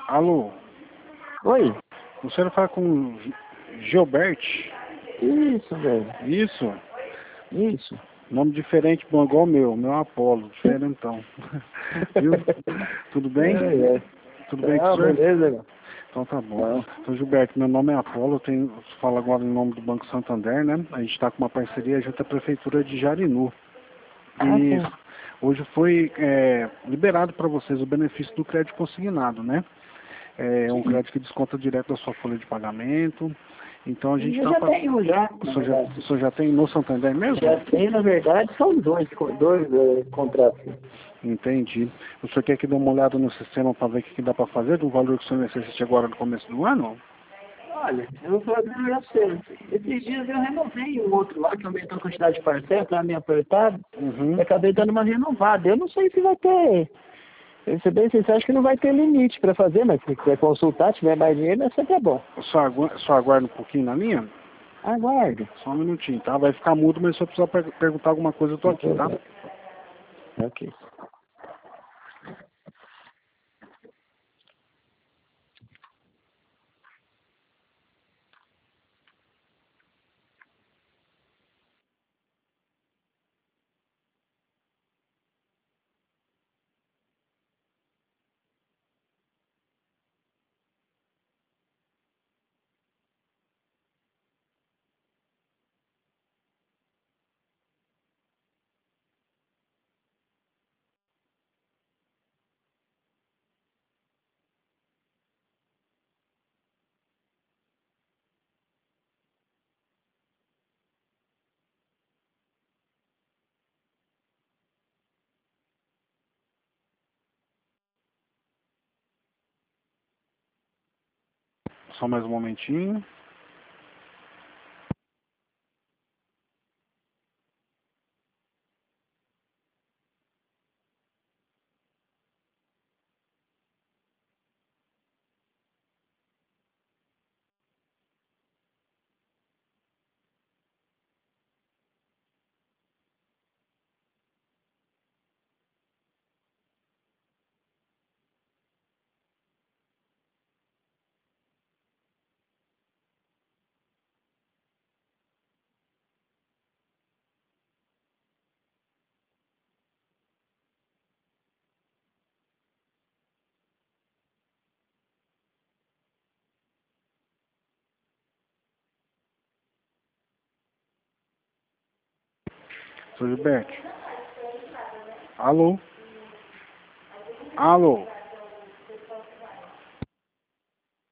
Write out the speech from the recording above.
Alô, Oi? você vai falar com o Gilbert? Isso, velho. Isso? Isso. Nome diferente, bom, igual o meu é Apolo, diferentão. Viu? Tudo bem? É. Tudo bem com o Ah, senhor? beleza, velho. Então tá bom. Não. Então, Gilberto, meu nome é Apolo, falo agora em nome do Banco Santander, né? A gente está com uma parceria junto à Prefeitura de Jarinu. Ah, E sim. hoje foi liberado para vocês o benefício do crédito consignado, né? É um crédito que desconta direto da sua folha de pagamento. Então a gente Eu está... já tenho já, O na senhor já, verdade. o senhor já tem no Santander mesmo? Já tenho, na verdade, são dois contratos. Entendi. O senhor quer que dê uma olhada no sistema para ver o que dá para fazer do valor que o senhor necessita agora no começo do ano? Olha, eu vou fazer pra você. Esses dias eu renovei um outro lá, que aumentou a quantidade de parcela, estava meio apertado, Uhum. e acabei dando uma renovada. Eu não sei se vai ter. Eu ser bem sincero, acho que não vai ter limite para fazer, mas se quiser consultar, tiver mais dinheiro, é sempre bom. Só aguarda um pouquinho na linha? Aguarde. Só um minutinho, tá? Vai ficar mudo, mas se eu precisar perguntar alguma coisa, eu tô aqui, tá? Ok. Só mais um momentinho. Sou Gilberto. Alô? Alô?